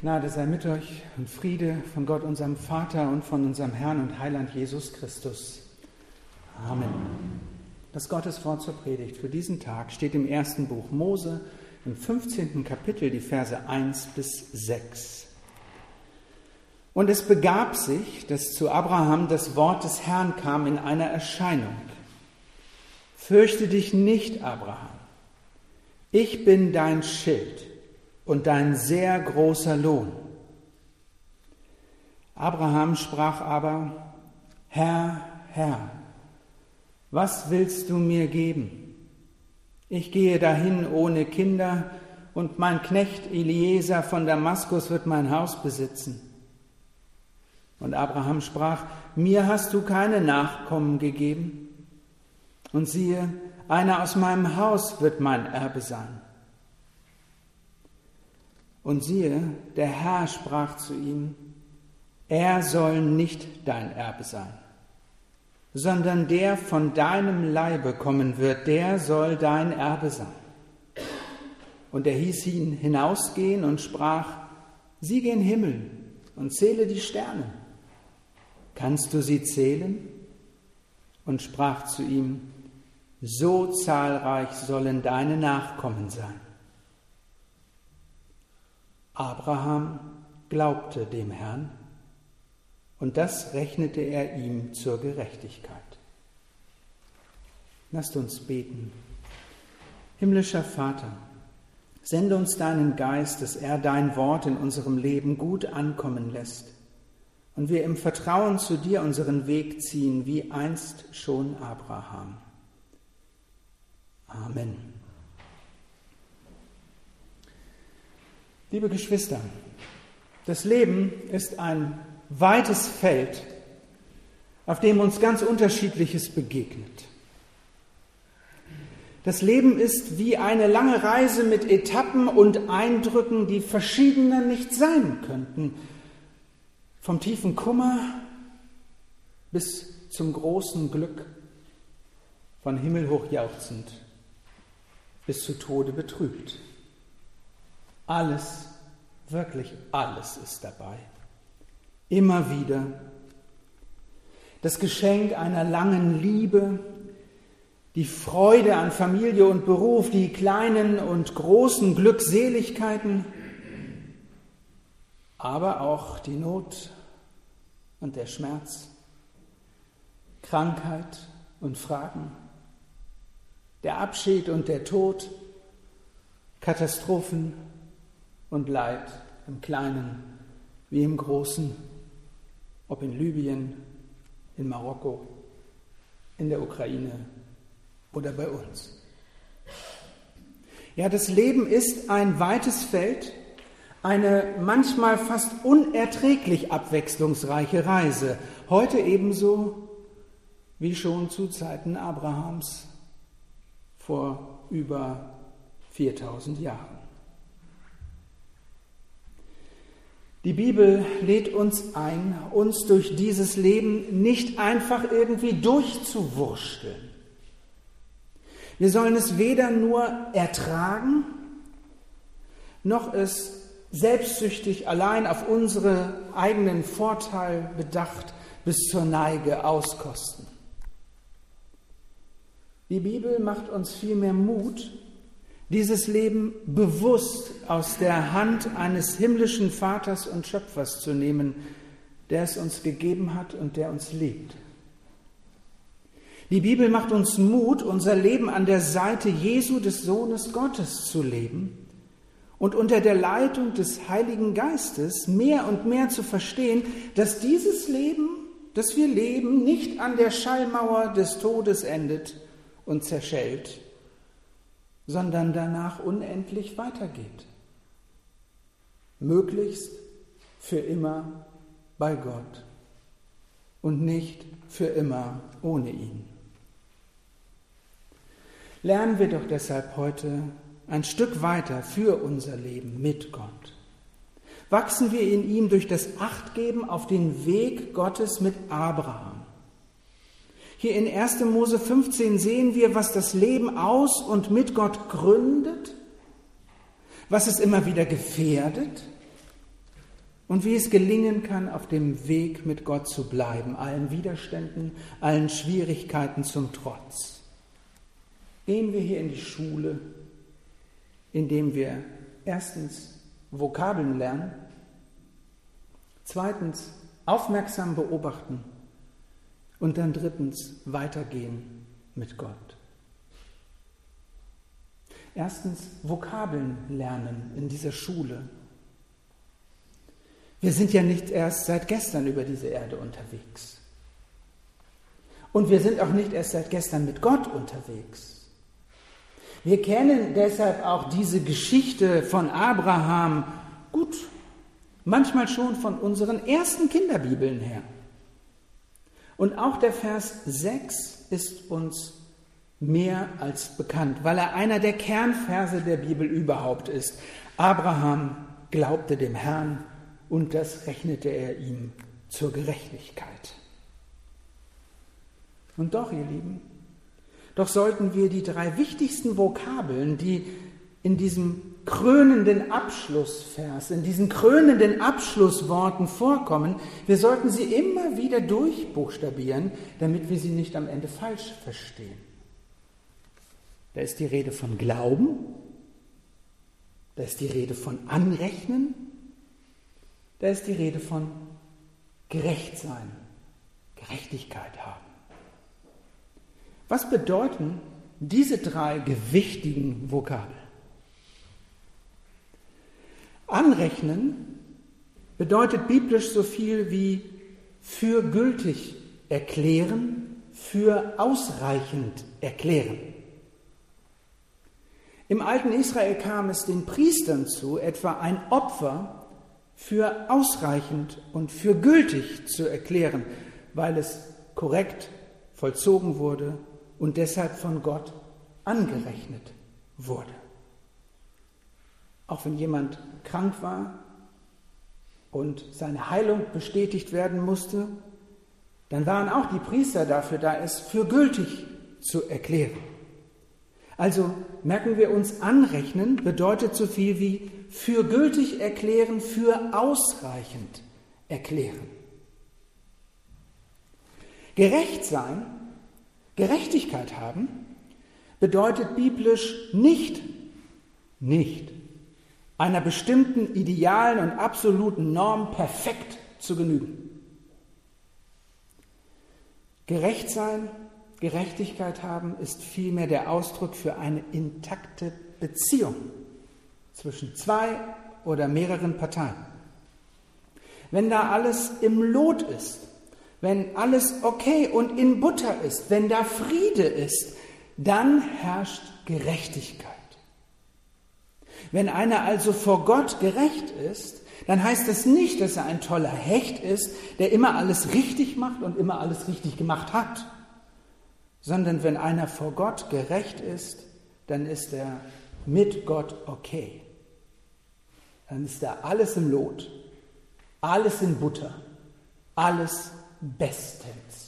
Gnade sei mit euch und Friede von Gott, unserem Vater und von unserem Herrn und Heiland Jesus Christus. Amen. Das Gotteswort zur Predigt für diesen Tag steht im ersten Buch Mose, im 15. Kapitel, die Verse 1 bis 6. Und es begab sich, dass zu Abraham das Wort des Herrn kam in einer Erscheinung. Fürchte dich nicht, Abraham. Ich bin dein Schild und dein sehr großer Lohn. Abraham sprach aber: Herr, Herr, was willst du mir geben? Ich gehe dahin ohne Kinder, und mein Knecht Eliezer von Damaskus wird mein Haus besitzen. Und Abraham sprach: Mir hast du keine Nachkommen gegeben, und siehe, einer aus meinem Haus wird mein Erbe sein. Und siehe, der Herr sprach zu ihm: Er soll nicht dein Erbe sein, sondern der von deinem Leibe kommen wird, der soll dein Erbe sein. Und er hieß ihn hinausgehen und sprach: Sieh gen Himmel und zähle die Sterne. Kannst du sie zählen? Und sprach zu ihm: So zahlreich sollen deine Nachkommen sein. Abraham glaubte dem Herrn, und das rechnete er ihm zur Gerechtigkeit. Lasst uns beten. Himmlischer Vater, sende uns deinen Geist, dass er dein Wort in unserem Leben gut ankommen lässt und wir im Vertrauen zu dir unseren Weg ziehen, wie einst schon Abraham. Amen. Liebe Geschwister, das Leben ist ein weites Feld, auf dem uns ganz Unterschiedliches begegnet. Das Leben ist wie eine lange Reise mit Etappen und Eindrücken, die verschiedener nicht sein könnten. Vom tiefen Kummer bis zum großen Glück, von himmelhoch jauchzend bis zu Tode betrübt. Alles, wirklich alles ist dabei. Immer wieder. Das Geschenk einer langen Liebe, die Freude an Familie und Beruf, die kleinen und großen Glückseligkeiten, aber auch die Not und der Schmerz, Krankheit und Fragen, der Abschied und der Tod, Katastrophen und Leid im Kleinen wie im Großen, ob in Libyen, in Marokko, in der Ukraine oder bei uns. Ja, das Leben ist ein weites Feld, eine manchmal fast unerträglich abwechslungsreiche Reise, heute ebenso wie schon zu Zeiten Abrahams vor über 4000 Jahren. Die Bibel lädt uns ein, uns durch dieses Leben nicht einfach irgendwie durchzuwursteln. Wir sollen es weder nur ertragen, noch es selbstsüchtig allein auf unsere eigenen Vorteil bedacht bis zur Neige auskosten. Die Bibel macht uns vielmehr Mut, dieses Leben bewusst aus der Hand eines himmlischen Vaters und Schöpfers zu nehmen, der es uns gegeben hat und der uns liebt. Die Bibel macht uns Mut, unser Leben an der Seite Jesu, des Sohnes Gottes, zu leben und unter der Leitung des Heiligen Geistes mehr und mehr zu verstehen, dass dieses Leben, das wir leben, nicht an der Schallmauer des Todes endet und zerschellt, sondern danach unendlich weitergeht. Möglichst für immer bei Gott und nicht für immer ohne ihn. Lernen wir doch deshalb heute ein Stück weiter für unser Leben mit Gott. Wachsen wir in ihm durch das Achtgeben auf den Weg Gottes mit Abraham. Hier in 1. Mose 15 sehen wir, was das Leben aus und mit Gott gründet, was es immer wieder gefährdet und wie es gelingen kann, auf dem Weg mit Gott zu bleiben, allen Widerständen, allen Schwierigkeiten zum Trotz. Gehen wir hier in die Schule, indem wir erstens Vokabeln lernen, zweitens aufmerksam beobachten und dann drittens weitergehen mit Gott. Erstens Vokabeln lernen in dieser Schule. Wir sind ja nicht erst seit gestern über diese Erde unterwegs. Und wir sind auch nicht erst seit gestern mit Gott unterwegs. Wir kennen deshalb auch diese Geschichte von Abraham gut, manchmal schon von unseren ersten Kinderbibeln her. Und auch der Vers 6 ist uns mehr als bekannt, weil er einer der Kernverse der Bibel überhaupt ist. Abraham glaubte dem Herrn und das rechnete er ihm zur Gerechtigkeit. Und doch, ihr Lieben, doch sollten wir die 3 wichtigsten Vokabeln, die in diesem krönenden Abschlussvers, in diesen krönenden Abschlussworten vorkommen, wir sollten sie immer wieder durchbuchstabieren, damit wir sie nicht am Ende falsch verstehen. Da ist die Rede von Glauben, da ist die Rede von Anrechnen, da ist die Rede von Gerechtsein, Gerechtigkeit haben. Was bedeuten diese 3 gewichtigen Vokabeln? Anrechnen bedeutet biblisch so viel wie für gültig erklären, für ausreichend erklären. Im alten Israel kam es den Priestern zu, etwa ein Opfer für ausreichend und für gültig zu erklären, weil es korrekt vollzogen wurde und deshalb von Gott angerechnet wurde. Auch wenn jemand krank war und seine Heilung bestätigt werden musste, dann waren auch die Priester dafür da, es für gültig zu erklären. Also merken wir uns, anrechnen bedeutet so viel wie für gültig erklären, für ausreichend erklären. Gerecht sein, Gerechtigkeit haben, bedeutet biblisch nicht einer bestimmten idealen und absoluten Norm perfekt zu genügen. Gerecht sein, Gerechtigkeit haben, ist vielmehr der Ausdruck für eine intakte Beziehung zwischen 2 oder mehreren Parteien. Wenn da alles im Lot ist, wenn alles okay und in Butter ist, wenn da Friede ist, dann herrscht Gerechtigkeit. Wenn einer also vor Gott gerecht ist, dann heißt das nicht, dass er ein toller Hecht ist, der immer alles richtig macht und immer alles richtig gemacht hat, sondern wenn einer vor Gott gerecht ist, dann ist er mit Gott okay. Dann ist da alles im Lot, alles in Butter, alles bestens.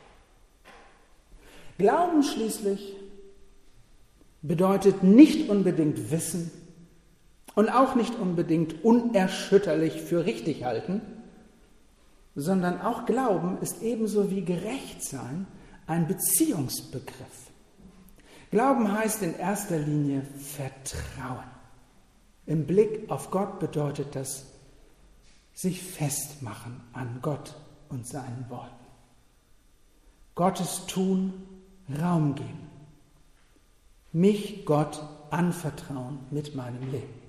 Glauben schließlich bedeutet nicht unbedingt Wissen und auch nicht unbedingt unerschütterlich für richtig halten, sondern auch Glauben ist ebenso wie Gerechtsein ein Beziehungsbegriff. Glauben heißt in erster Linie Vertrauen. Im Blick auf Gott bedeutet das sich festmachen an Gott und seinen Worten. Gottes Tun Raum geben. Mich Gott anvertrauen mit meinem Leben.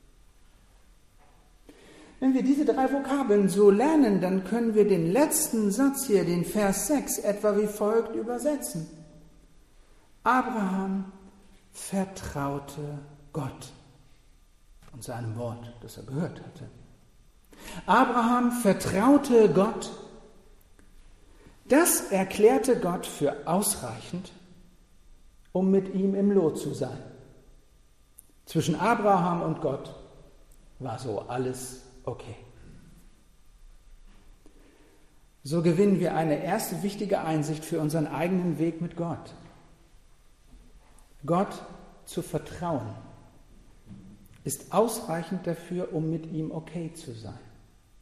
Wenn wir diese 3 Vokabeln so lernen, dann können wir den letzten Satz hier, den Vers 6, etwa wie folgt übersetzen. Abraham vertraute Gott und seinem Wort, das er gehört hatte. Abraham vertraute Gott. Das erklärte Gott für ausreichend, um mit ihm im Lot zu sein. Zwischen Abraham und Gott war so alles okay. So gewinnen wir eine erste wichtige Einsicht für unseren eigenen Weg mit Gott. Gott zu vertrauen ist ausreichend dafür, um mit ihm okay zu sein.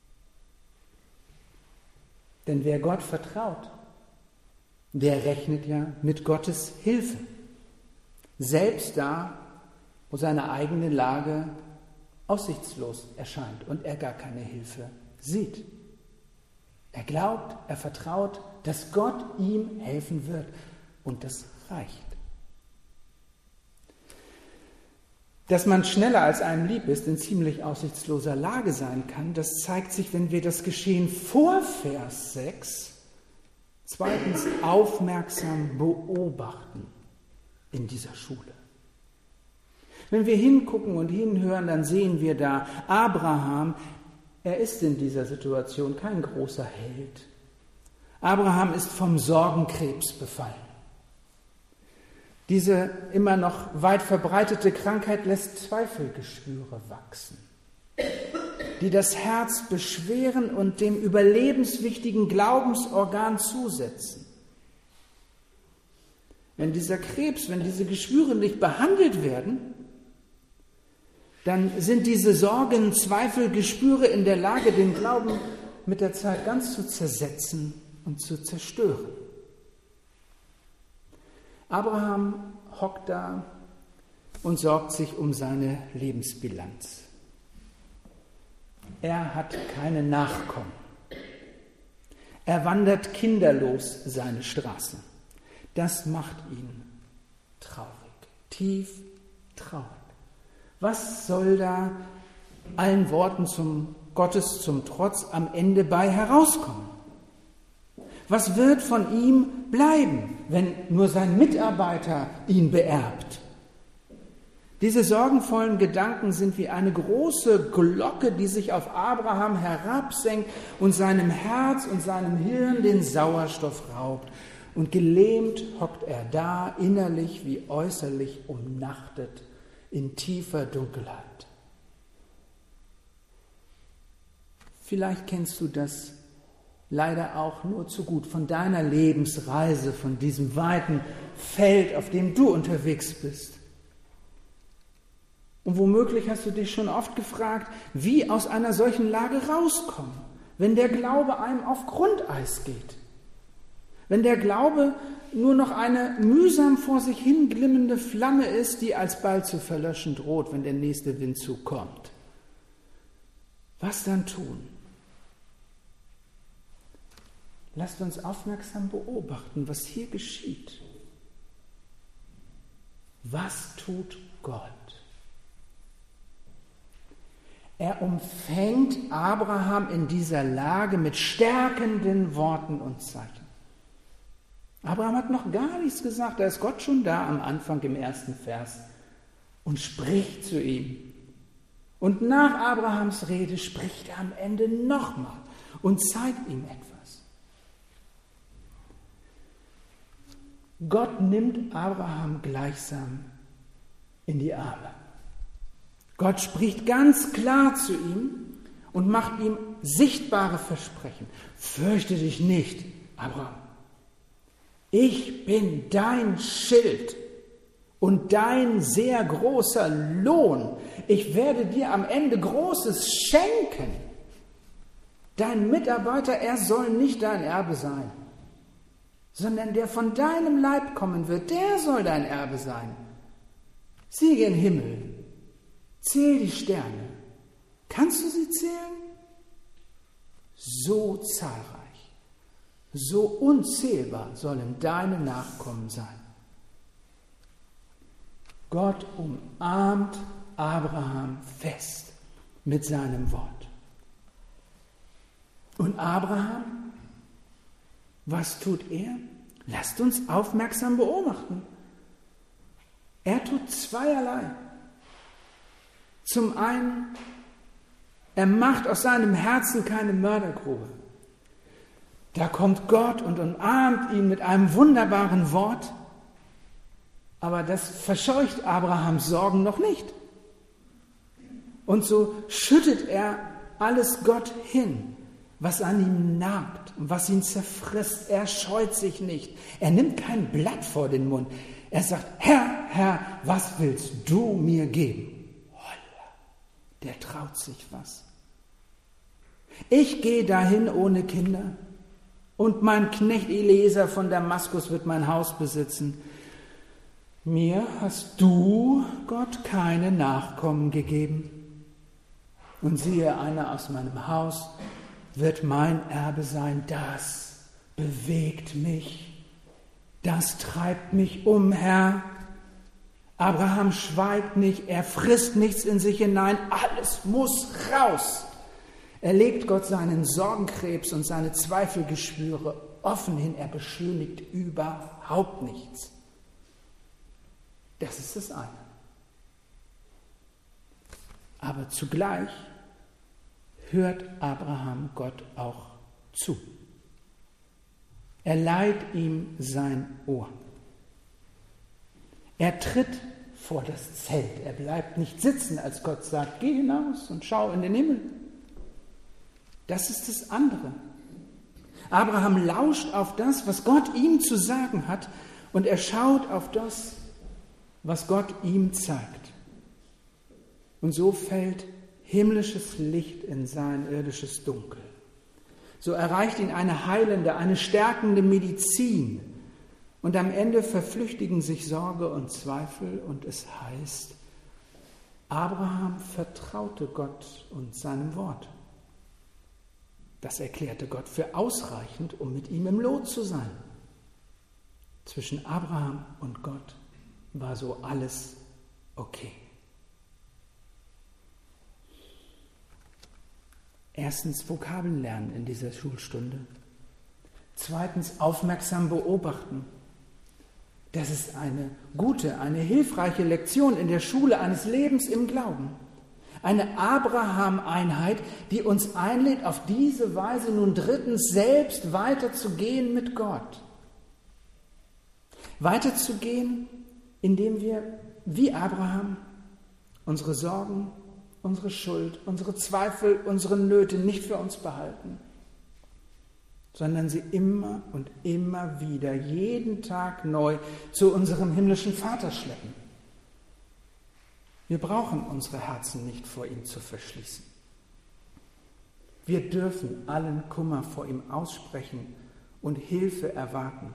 Denn wer Gott vertraut, der rechnet ja mit Gottes Hilfe. Selbst da, wo seine eigene Lage aussichtslos erscheint und er gar keine Hilfe sieht. Er glaubt, er vertraut, dass Gott ihm helfen wird. Und das reicht. Dass man schneller als einem lieb ist, in ziemlich aussichtsloser Lage sein kann, das zeigt sich, wenn wir das Geschehen vor Vers 6 zweitens aufmerksam beobachten in dieser Schule. Wenn wir hingucken und hinhören, dann sehen wir da Abraham. Er ist in dieser Situation kein großer Held. Abraham ist vom Sorgenkrebs befallen. Diese immer noch weit verbreitete Krankheit lässt Zweifelgeschwüre wachsen, die das Herz beschweren und dem überlebenswichtigen Glaubensorgan zusetzen. Wenn dieser Krebs, wenn diese Geschwüre nicht behandelt werden, dann sind diese Sorgen, Zweifel, Geschwüre in der Lage, den Glauben mit der Zeit ganz zu zersetzen und zu zerstören. Abraham hockt da und sorgt sich um seine Lebensbilanz. Er hat keine Nachkommen. Er wandert kinderlos seine Straßen. Das macht ihn traurig, tief traurig. Was soll da allen Worten Gottes zum Trotz am Ende bei herauskommen? Was wird von ihm bleiben, wenn nur sein Mitarbeiter ihn beerbt? Diese sorgenvollen Gedanken sind wie eine große Glocke, die sich auf Abraham herabsenkt und seinem Herz und seinem Hirn den Sauerstoff raubt. Und gelähmt hockt er da, innerlich wie äußerlich umnachtet, in tiefer Dunkelheit. Vielleicht kennst du das leider auch nur zu gut von deiner Lebensreise, von diesem weiten Feld, auf dem du unterwegs bist. Und womöglich hast du dich schon oft gefragt, wie aus einer solchen Lage rauskommen, wenn der Glaube einem auf Grundeis geht. Wenn der Glaube nur noch eine mühsam vor sich hin glimmende Flamme ist, die alsbald zu verlöschen droht, wenn der nächste Windzug kommt. Was dann tun? Lasst uns aufmerksam beobachten, was hier geschieht. Was tut Gott? Er umfängt Abraham in dieser Lage mit stärkenden Worten und Zeichen. Abraham hat noch gar nichts gesagt, da ist Gott schon da am Anfang im ersten Vers und spricht zu ihm. Und nach Abrahams Rede spricht er am Ende nochmal und zeigt ihm etwas. Gott nimmt Abraham gleichsam in die Arme. Gott spricht ganz klar zu ihm und macht ihm sichtbare Versprechen. Fürchte dich nicht, Abraham. Ich bin dein Schild und dein sehr großer Lohn. Ich werde dir am Ende Großes schenken. Dein Mitarbeiter, er soll nicht dein Erbe sein, sondern der von deinem Leib kommen wird, der soll dein Erbe sein. Sieh gen Himmel, zähl die Sterne. Kannst du sie zählen? So zahlreich. So unzählbar sollen deine Nachkommen sein. Gott umarmt Abraham fest mit seinem Wort. Und Abraham, was tut er? Lasst uns aufmerksam beobachten. Er tut zweierlei. Zum einen, er macht aus seinem Herzen keine Mördergrube. Da kommt Gott und umarmt ihn mit einem wunderbaren Wort, aber das verscheucht Abrahams Sorgen noch nicht. Und so schüttet er alles Gott hin, was an ihm nagt und was ihn zerfrisst. Er scheut sich nicht. Er nimmt kein Blatt vor den Mund. Er sagt, Herr, Herr, was willst du mir geben? Holla, der traut sich was. Ich gehe dahin ohne Kinder. Und mein Knecht Eliezer von Damaskus wird mein Haus besitzen. Mir hast du, Gott, keine Nachkommen gegeben. Und siehe, einer aus meinem Haus wird mein Erbe sein. Das bewegt mich. Das treibt mich um, Herr. Abraham schweigt nicht, er frisst nichts in sich hinein. Alles muss raus. Er legt Gott seinen Sorgenkrebs und seine Zweifelgeschwüre offen hin. Er beschönigt überhaupt nichts. Das ist das eine. Aber zugleich hört Abraham Gott auch zu. Er leiht ihm sein Ohr. Er tritt vor das Zelt. Er bleibt nicht sitzen, als Gott sagt, geh hinaus und schau in den Himmel. Das ist das andere. Abraham lauscht auf das, was Gott ihm zu sagen hat, und er schaut auf das, was Gott ihm zeigt. Und so fällt himmlisches Licht in sein irdisches Dunkel. So erreicht ihn eine heilende, eine stärkende Medizin. Und am Ende verflüchtigen sich Sorge und Zweifel und es heißt, Abraham vertraute Gott und seinem Wort. Das erklärte Gott für ausreichend, um mit ihm im Lot zu sein. Zwischen Abraham und Gott war so alles okay. Erstens Vokabeln lernen in dieser Schulstunde. Zweitens aufmerksam beobachten. Das ist eine gute, eine hilfreiche Lektion in der Schule eines Lebens im Glauben. Eine Abraham-Einheit, die uns einlädt, auf diese Weise nun drittens selbst weiterzugehen mit Gott. Weiterzugehen, indem wir, wie Abraham, unsere Sorgen, unsere Schuld, unsere Zweifel, unsere Nöte nicht für uns behalten, sondern sie immer und immer wieder, jeden Tag neu zu unserem himmlischen Vater schleppen. Wir brauchen unsere Herzen nicht vor ihm zu verschließen. Wir dürfen allen Kummer vor ihm aussprechen und Hilfe erwarten.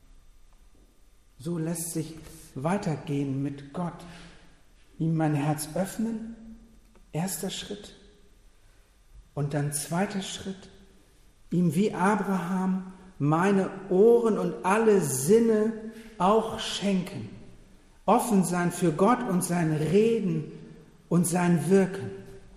So lässt sich weitergehen mit Gott. Ihm mein Herz öffnen, erster Schritt. Und dann zweiter Schritt, ihm wie Abraham meine Ohren und alle Sinne auch schenken. Offen sein für Gott und sein Reden und sein Wirken.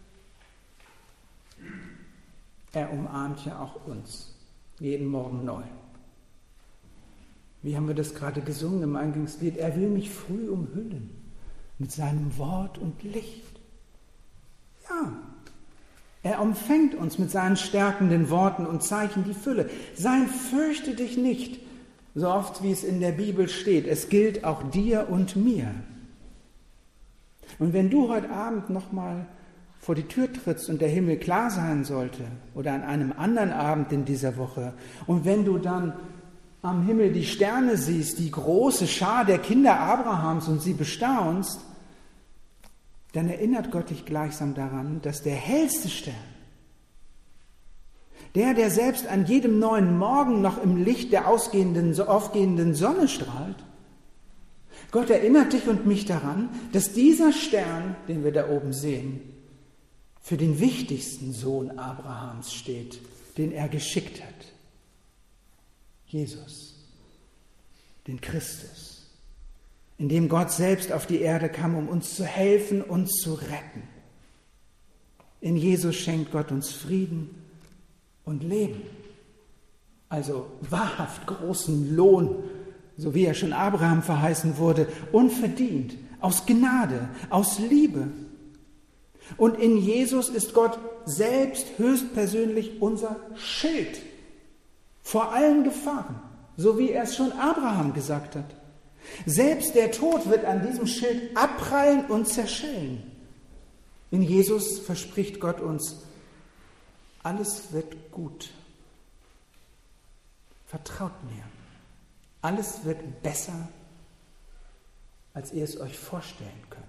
Er umarmt ja auch uns, jeden Morgen neu. Wie haben wir das gerade gesungen im Eingangslied? Er will mich früh umhüllen mit seinem Wort und Licht. Ja, er umfängt uns mit seinen stärkenden Worten und Zeichen die Fülle. Sein fürchte dich nicht, so oft wie es in der Bibel steht. Es gilt auch dir und mir. Und wenn du heute Abend nochmal vor die Tür trittst und der Himmel klar sein sollte oder an einem anderen Abend in dieser Woche und wenn du dann am Himmel die Sterne siehst, die große Schar der Kinder Abrahams und sie bestaunst, dann erinnert Gott dich gleichsam daran, dass der hellste Stern, der selbst an jedem neuen Morgen noch im Licht der aufgehenden Sonne strahlt, Gott erinnert dich und mich daran, dass dieser Stern, den wir da oben sehen, für den wichtigsten Sohn Abrahams steht, den er geschickt hat. Jesus, den Christus, in dem Gott selbst auf die Erde kam, um uns zu helfen, uns zu retten. In Jesus schenkt Gott uns Frieden und Leben, also wahrhaft großen Lohn, so wie er schon Abraham verheißen wurde, unverdient, aus Gnade, aus Liebe. Und in Jesus ist Gott selbst höchstpersönlich unser Schild vor allen Gefahren, so wie er es schon Abraham gesagt hat. Selbst der Tod wird an diesem Schild abprallen und zerschellen. In Jesus verspricht Gott uns, alles wird gut. Vertraut mir. Alles wird besser, als ihr es euch vorstellen könnt.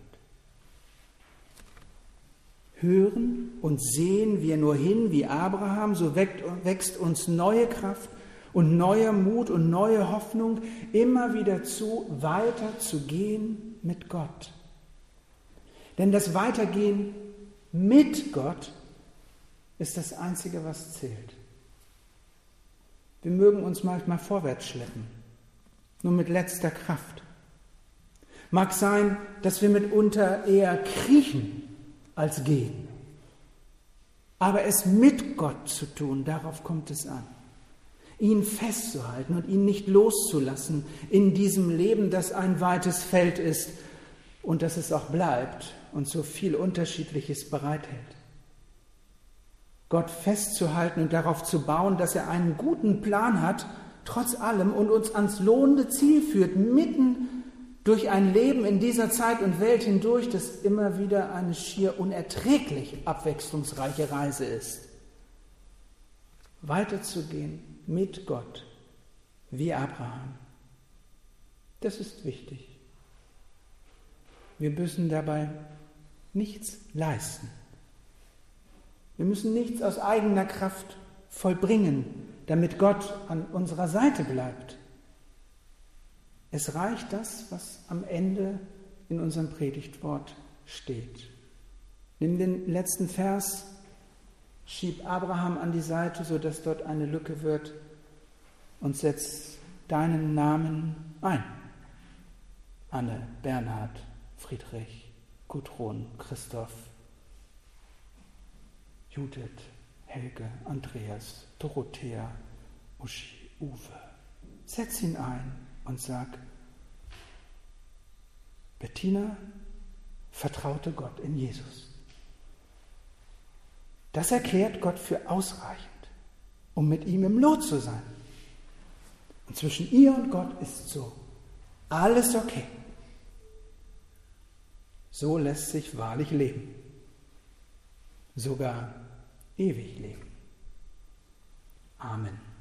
Hören und sehen wir nur hin wie Abraham, so wächst uns neue Kraft und neuer Mut und neue Hoffnung immer wieder zu, weiter zu gehen mit Gott. Denn das Weitergehen mit Gott ist das Einzige, was zählt. Wir mögen uns manchmal vorwärts schleppen, nur mit letzter Kraft. Mag sein, dass wir mitunter eher kriechen als gehen. Aber es mit Gott zu tun, darauf kommt es an. Ihn festzuhalten und ihn nicht loszulassen in diesem Leben, das ein weites Feld ist und das es auch bleibt und so viel Unterschiedliches bereithält. Gott festzuhalten und darauf zu bauen, dass er einen guten Plan hat, trotz allem, und uns ans lohnende Ziel führt, mitten durch ein Leben in dieser Zeit und Welt hindurch, das immer wieder eine schier unerträglich abwechslungsreiche Reise ist. Weiterzugehen mit Gott, wie Abraham. Das ist wichtig. Wir müssen dabei nichts leisten. Wir müssen nichts aus eigener Kraft vollbringen, damit Gott an unserer Seite bleibt. Es reicht das, was am Ende in unserem Predigtwort steht. Nimm den letzten Vers, schieb Abraham an die Seite, sodass dort eine Lücke wird, und setz deinen Namen ein. Anne, Bernhard, Friedrich, Gudrun, Christoph, Judith, Helge, Andreas, Dorothea, Uschi, Uwe. Setz ihn ein und sag: Bettina vertraute Gott in Jesus. Das erklärt Gott für ausreichend, um mit ihm im Lot zu sein. Und zwischen ihr und Gott ist so alles okay. So lässt sich wahrlich leben. Sogar ewig leben. Amen.